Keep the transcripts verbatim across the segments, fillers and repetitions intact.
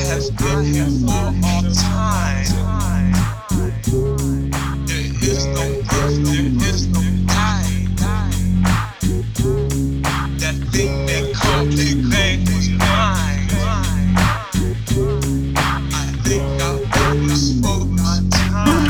has been here for all time. There is no birth, there is no die. That thing they call Big Bang was mine. I think I overspoke my time.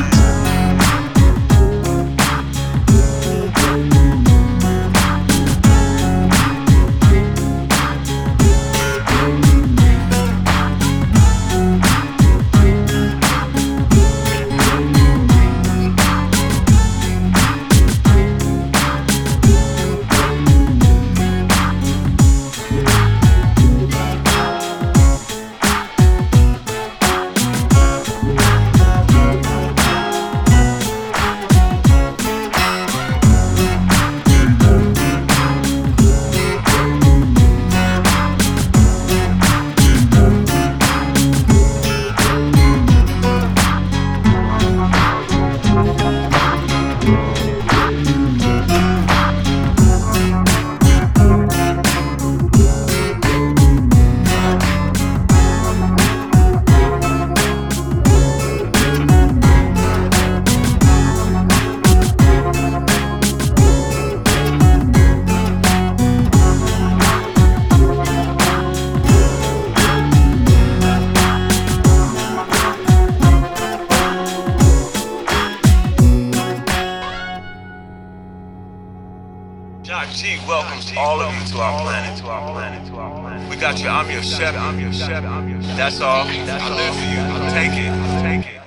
Jock G welcomes all of you to our planet, to our planet, to our planet. We got you, I'm your chef, I'm your chef, I'm your chef. That's all. I live for you. Take it, take it.